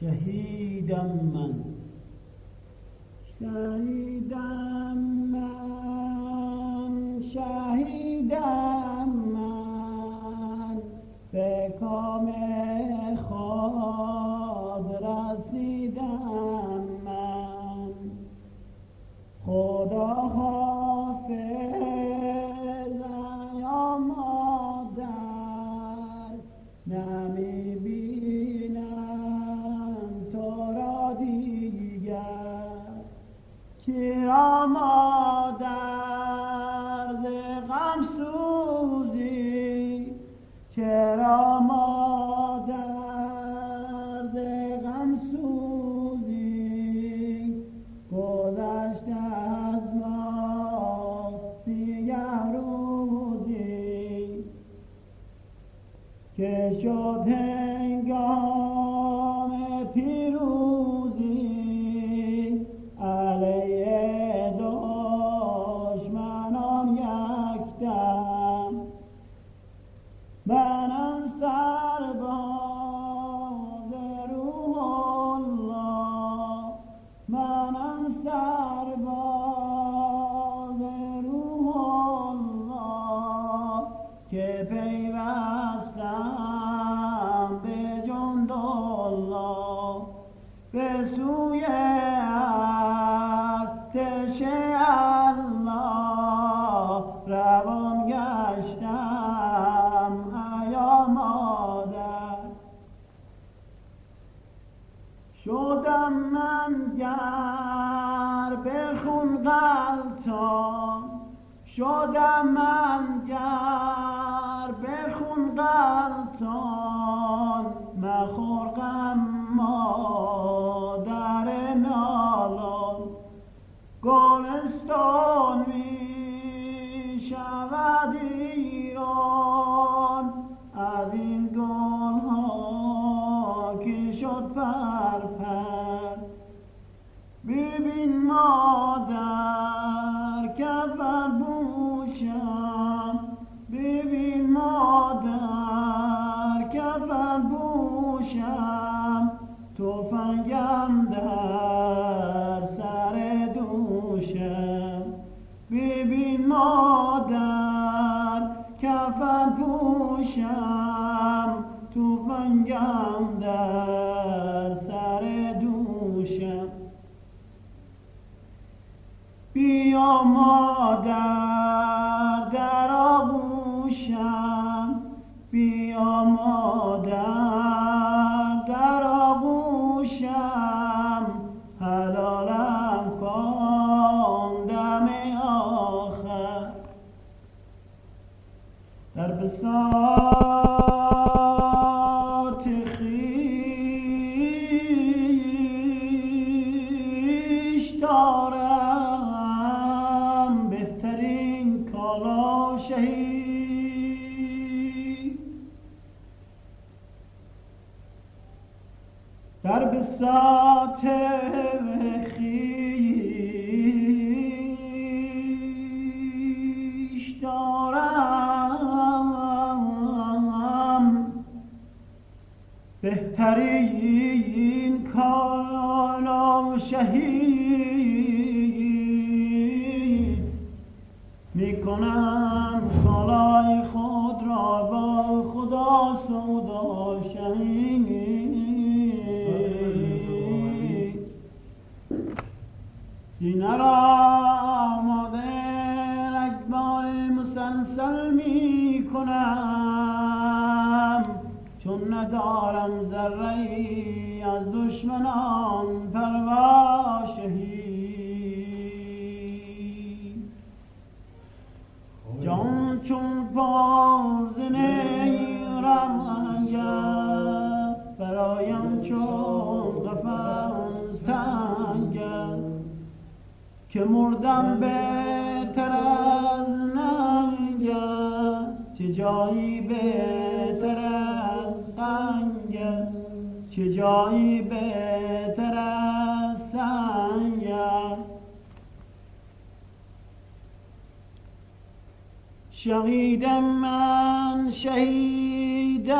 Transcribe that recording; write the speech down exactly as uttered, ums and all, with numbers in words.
شهیدم من، شهیدم من، شهیدم من، به کام خود رسیدم من. خدا حافظ یا مادر، نمی بینم تو را دیگر. چرا مادر ز غم سوزی، چرا مادر ز غم سوزی، گذشته از ما سیه روزی. که شد هنگام پیروزی، علیه دشمنان یک دم. منم سرباز روح الله، منم سرباز روح الله، که پیوستم به جند الله. به سوی ارتش الله روان گشتم ایا مادر. شدم من گر به خون غلطان، شدم من گر به خون غلطان، مخور غم مادر نالان. گلستان می شود ایران، از این گلها که شد پرپر. ببین مادر کفن پوشم، ببین مادر کفن پوشم، تفنگم در سر دوشم. ببین مادر کفن پوشم، تفنگم در سر دوشم. بیا مادر در آغوشم، بیا مادر در آغوشم، حلالم کن دم آخر. در بساط خویش دارم بهترین کالا شهید. در بساط خویش دارم بهترین کالا شهید. میکنم کالای خود را با خدا سودا شهید. سینه را آماده رگبار مسلسل می کنم، چون ندارم ذره‌ای از دشمنان پروا شهید. جان چون پاز نیرم انگست، برایم چون قفس تنگ است. که مردم بهتر از ننگ است، چه جایی بهتر از سنگ است، چه جایی بهتر از سنگ است. شهیدم من، شهید